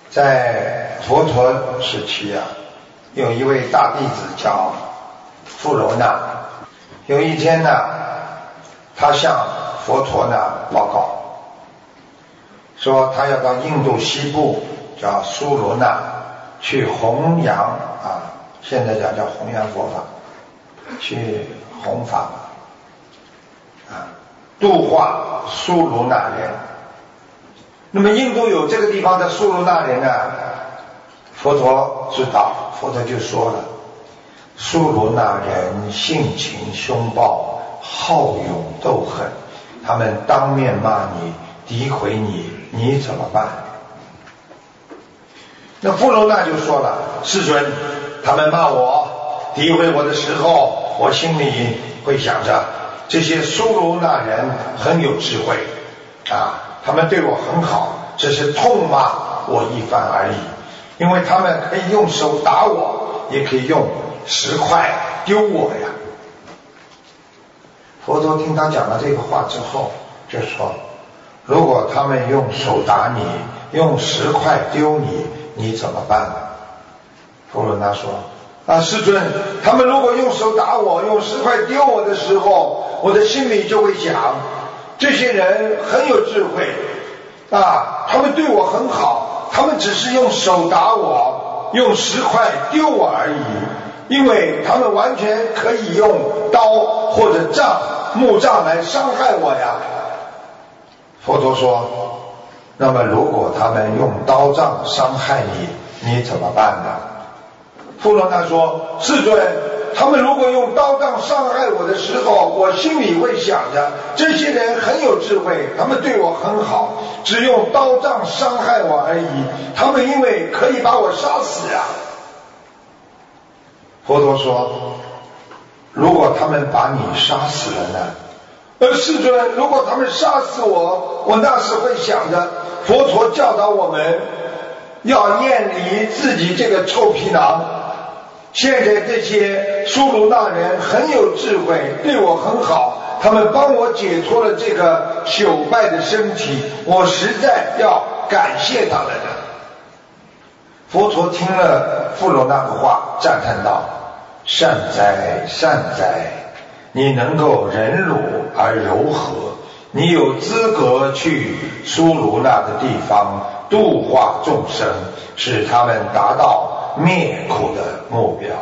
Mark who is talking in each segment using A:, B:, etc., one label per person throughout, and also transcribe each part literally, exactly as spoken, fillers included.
A: 在佛陀时期啊，有一位大弟子叫富罗那。有一天呢，他向佛陀呢报告，说他要到印度西部叫苏罗那去弘扬啊，现在讲叫弘扬佛法，去弘法啊，度化苏卢那人。那么印度有这个地方的苏卢那人呢，佛陀知道，佛陀就说了，苏卢那人性情凶暴，好勇斗狠，他们当面骂你，诋毁你，你怎么办？那富罗那就说了，世尊，他们骂我诋毁我的时候，我心里会想着这些苏卢那人很有智慧啊，他们对我很好，只是痛骂我一番而已，因为他们可以用手打我，也可以用石块丢我呀。佛陀听他讲了这个话之后就说，如果他们用手打你，用石块丢你，你怎么办？富罗那说啊，世尊，他们如果用手打我，用石块丢我的时候，我的心里就会想，这些人很有智慧啊，他们对我很好，他们只是用手打我，用石块丢我而已，因为他们完全可以用刀或者杖木杖来伤害我呀。佛陀说，那么如果他们用刀杖伤害你，你怎么办呢？富罗那说，世尊，他们如果用刀杖伤害我的时候，我心里会想着，这些人很有智慧，他们对我很好，只用刀杖伤害我而已，他们因为可以把我杀死啊。佛陀说，如果他们把你杀死了呢？而世尊，如果他们杀死我，我那时会想着，佛陀教导我们要厌离自己这个臭皮囊，现在这些苏卢那人很有智慧，对我很好，他们帮我解脱了这个朽败的身体，我实在要感谢他们的。佛陀听了富罗那的话，赞叹道，善哉善哉，你能够忍辱而柔和，你有资格去苏卢那的地方度化众生，使他们达到灭苦的目标。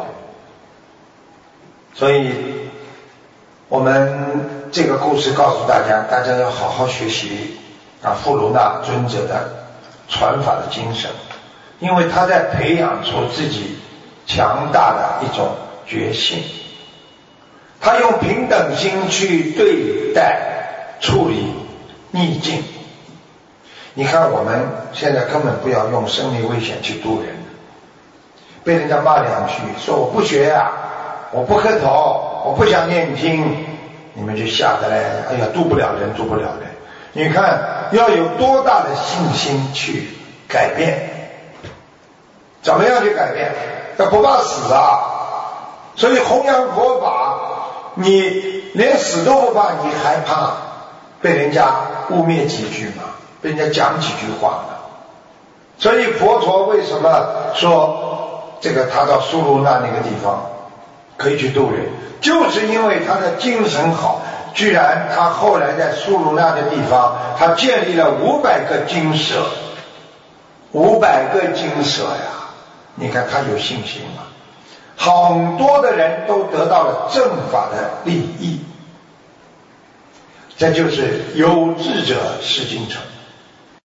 A: 所以我们这个故事告诉大家，大家要好好学习啊富卢那尊者的传法的精神，因为他在培养出自己强大的一种觉性，他用平等心去对待处理逆境。你看我们现在根本不要用生命危险去度人，被人家骂两句，说我不学呀、啊，我不磕头，我不想念经，你们就吓得嘞，哎呀，度不了人，度不了人。你看要有多大的信心去改变，怎么样去改变？要不怕死啊！所以弘扬佛法，你连死都不怕，你还怕被人家污蔑几句吗？被人家讲几句话吗？所以佛陀为什么说这个他到苏卢那那个地方可以去度人，就是因为他的精神好，居然他后来在苏卢那的地方，他建立了五百个精舍，五百个精舍呀！你看他有信心吗？很多的人都得到了正法的利益，这就是有志者事竟成。